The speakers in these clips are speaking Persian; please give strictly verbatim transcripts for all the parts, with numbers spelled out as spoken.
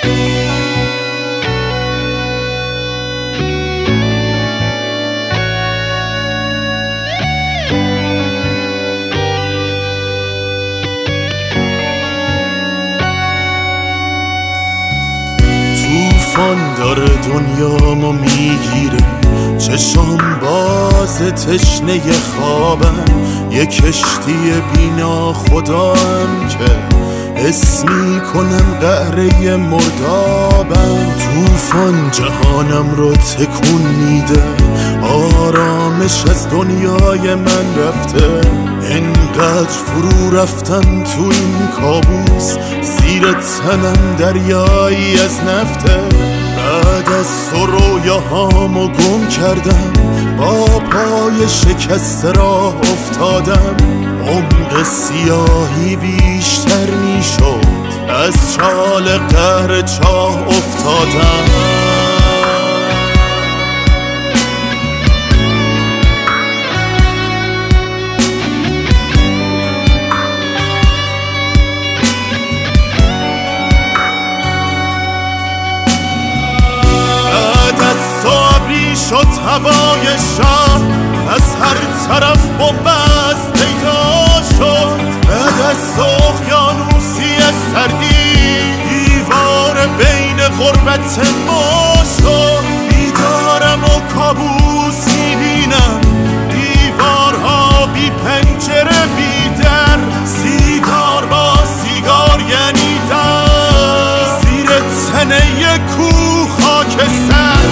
طوفان داره دنیامو میگیره، چشام باز تشنه خوابم، یه کشتی بینا خدام که حس میکنم قعره مردابم. طوفان جهانم رو تکون میده، آرامش از دنیای من رفته. انقدر فرو رفتم تو این کابوس، زیر تنم دریایی از نفته. بعد از تو رویاهامو گم کردم، با پای شکست راه افتادم. عمق سیاهی بیشتر میشد، از چال قهر چاه افتادم. شد هوای شهر، از هر طرف بنبست پیدا شد. بعد از اقیانوسی سردی، دیوار بین غربت ما شد. بیدارم و کابوس میبینم، دیوارها بی پنجره بی در، سیگار با سیگار یعنی در، زیر تنه کوه خاکستر.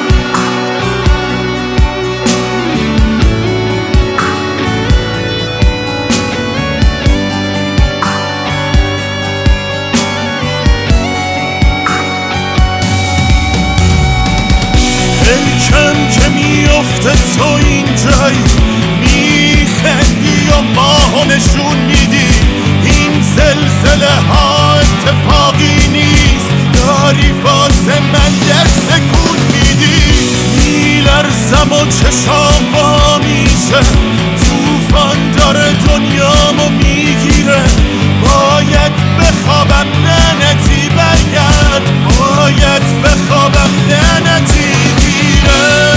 کم که میافته تو اینجایی، میخندی و ماهو نشون میدی. این زلزله ها اتفاقی نیست، داری واسه من در سکون میدی. میلرزم و چشام وا میشه، طوفان داره دنیامو میگیره. باید بخوابم لعنتی برگرد، باید بخوابم لعنتی گیره.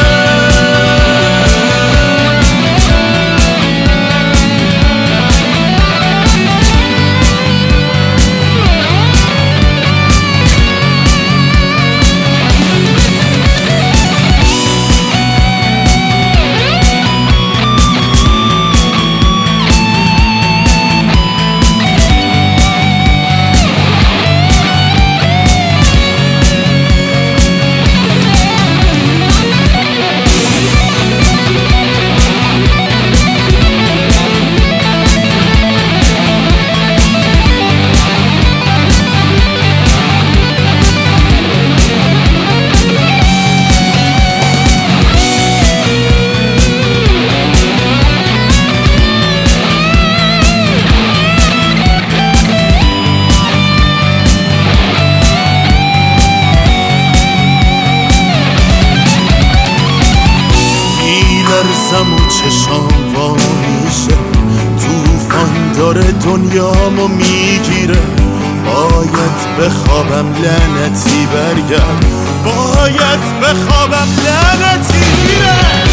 میلرزم و چشام وا میشه، طوفان داره دنیامو میگیره. باید بخوابم لعنتی برگرد، باید بخوابم لعنتی گیره.